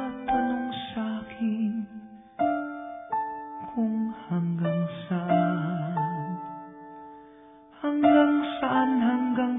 nagtatanong sa'kin kung hanggang saan, hanggang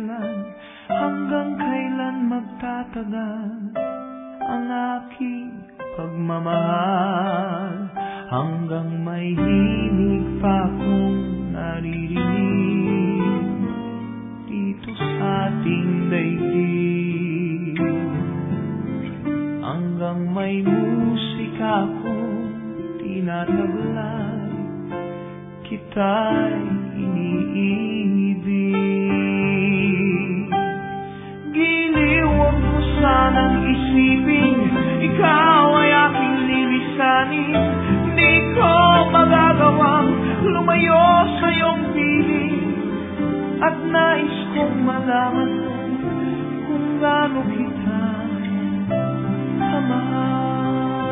kailan magtatagal ang aking pagmamahal, hanggang may himig pa akong naririnig dito sa ating daigdig, hanggang may musika akong tinataglay, kita'y iniibig. Giliw, huwag mo sanang isipin, ikaw ay aking lilisanin. Di ko magagawang lumayo sa iyong piling, at nais kong malaman mo kung gaano kita kamahal.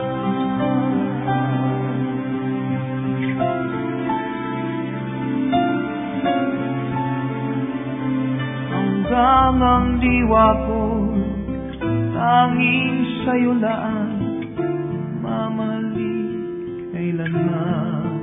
Hanggang ang diwa ko tanging sa'yo laan, mamahalin kailanman.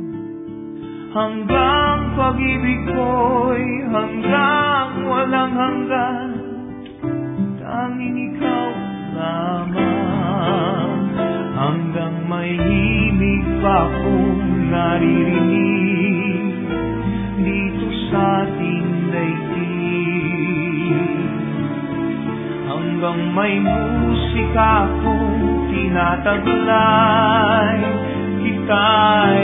Hanggang pag-ibig ko'y hanggang walang hanggan, tanging ikaw lamang. Hanggang may himig pa akong naririnig dito sa ating daigdig, hanggang may musika akong tinataglay, kita'y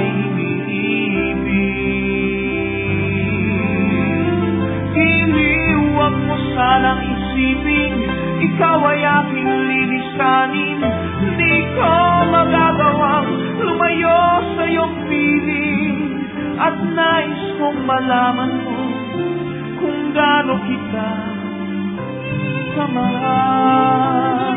iniibig. Giliw, huwag mo sanang isipin, ikaw ay aking lilisanin. Di ko magagawang lumayo sa iyong piling, at nais kong malaman mo kung gaano kita kamahal.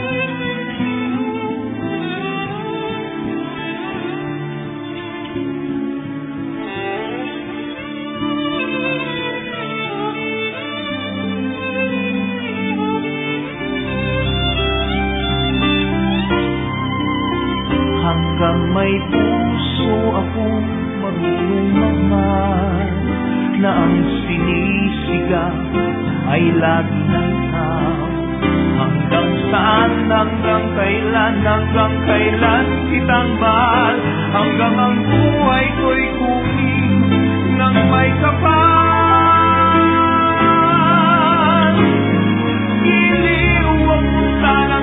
Hanggang may puso akong marunong mahal, na ang sinisigaw ay lagi ng tao. Hanggang saan, hanggang kailan kitang mahal, hanggang ang buhay ko'y kunin ng may kapal. Giliw, huwag mo sanang